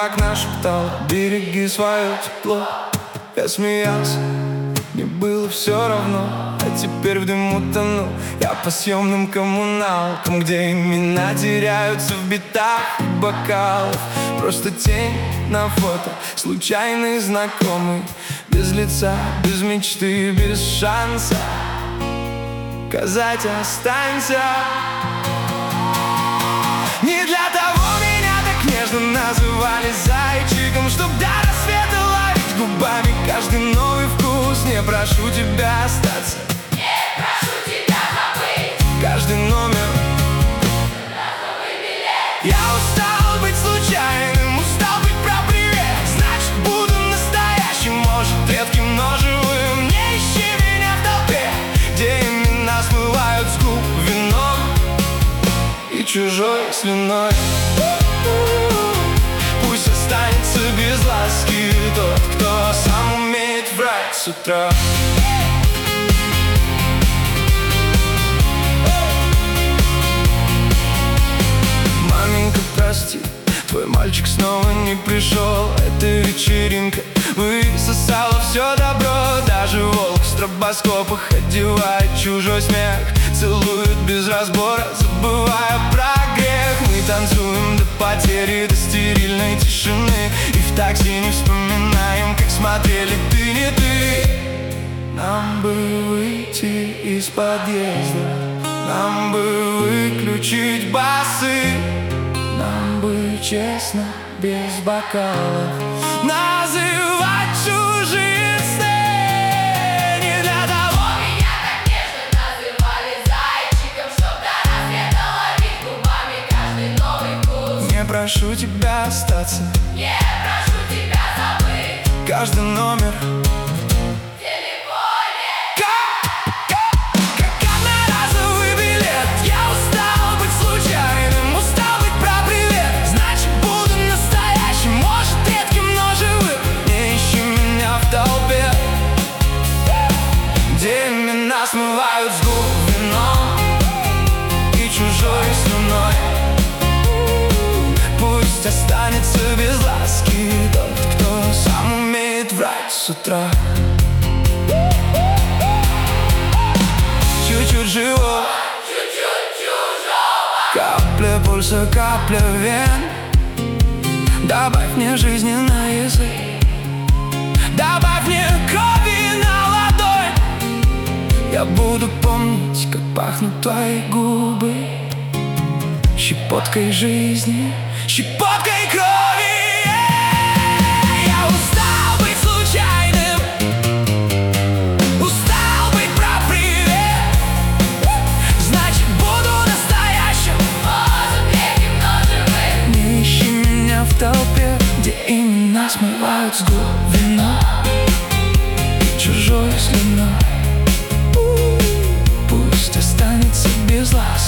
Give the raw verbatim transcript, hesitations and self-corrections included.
окна шептала: береги свое тепло. Я смеялся, мне было все равно. А теперь в дыму тону я по съемным коммуналкам, где имена теряются в битах и бокалах. Просто тень на фото, случайный знакомый, без лица, без мечты, без шанса сказать останься. Не для того меня так нежно называли зайчиком, чтоб до рассвета ловить губами каждый новый вкус. Не прошу тебя остаться, не прошу тебя забыть каждый номер, разовый билет. Я устал быть случайным, устал быть про привет. Значит, буду настоящим, может, редким, но живым. Не ищи меня в толпе, где имена смывают с губ вином и чужой слюной. Пусть останется без ласки тот, кто сам умеет врать с утра. Маменька, прости, твой мальчик снова не пришел. Эта вечеринка высосала все добро. Даже волк в стробоскопах одевает чужой смех, целует без разбора, забывая про грех. Мы танцуем до потери, до стерильной тишины, и в такси не вспоминаем, как смотрели ты, не ты. Нам бы выйти из подъезда, нам бы выключить басы, нам бы честно, без бокалов, называть чужие сны. Не для того Меня так нежно называли зайчиком, чтоб до рассвета ловить губами каждый новый вкус. не прошу тебя остаться, Не прошу тебя забыть каждый номер, в телефоне. как одноразовый билет. Я устал быть случайным, устал быть про привет. Значит, буду настоящим, может, редким, но живым. Не ищи меня в толпе, где имена смывают с губ вином и чужой слюной. Пусть останется без ласки тот, кто сам умеет врать с утра. Чуть-чуть живого, Чуть-чуть чужого. капля пульса, капля вен. Добавь мне жизни на язык, добавь мне крови на ладонь. Я буду помнить, как пахнут твои губы, щепоткой жизни, щепоткой крови. Я устал быть случайным, устал быть про привет. Значит, буду настоящим, Может, редким, но живым. не ищи меня в толпе, где имена смывают с губ вино и чужой слюной. Пусть останется без ласки